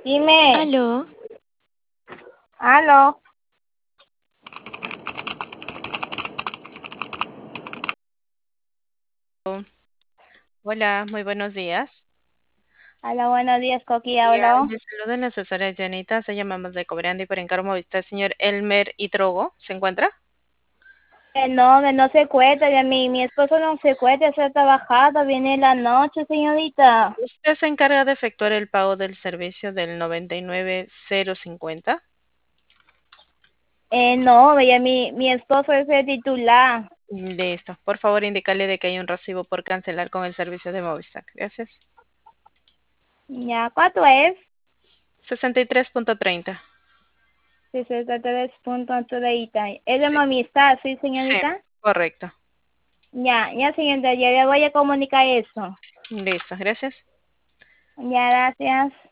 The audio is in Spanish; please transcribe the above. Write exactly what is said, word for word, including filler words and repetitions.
Dime, Aló, aló, Hola, muy buenos días. aló, buenos días, Coqui, Ya, hablo. le saluda la asesora Janita, se llamamos de Cobrando y por encargo está el señor Elmer Itrogo, ¿se encuentra? Eh, no, que no se cuenta, ya mi, mi esposo no se cuenta, está trabajando, viene en la noche, señorita. Usted se encarga de efectuar el pago del servicio del noventa y nueve cero cincuenta. Eh, no, ya mi, mi esposo es el titular. Listo. Por favor, indicarle de que hay un recibo por cancelar con el servicio de Movistar. Gracias. Ya, ¿cuánto es? sesenta y tres punto treinta. sesenta y tres punto treinta. Es de Sí, mamista, ¿sí, sí, señorita? correcto. Ya, ya, señorita, ya le voy a comunicar eso. Listo, gracias. Ya, gracias.